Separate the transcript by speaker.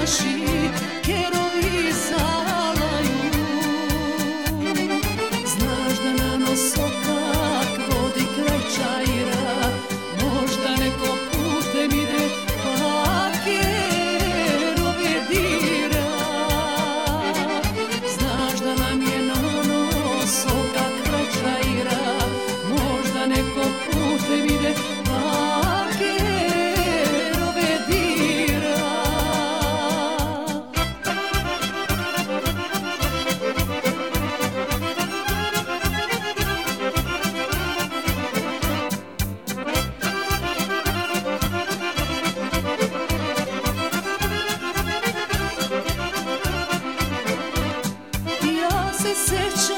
Speaker 1: naši kerovi zalaju. Znaš da na nosokak vodi kraj Čaira, možda neko putem ide pa kerove dira. Znaš da nam je na nosokak kraj Čaira, možda neko putem ide pa kerove dira. Ja se sećam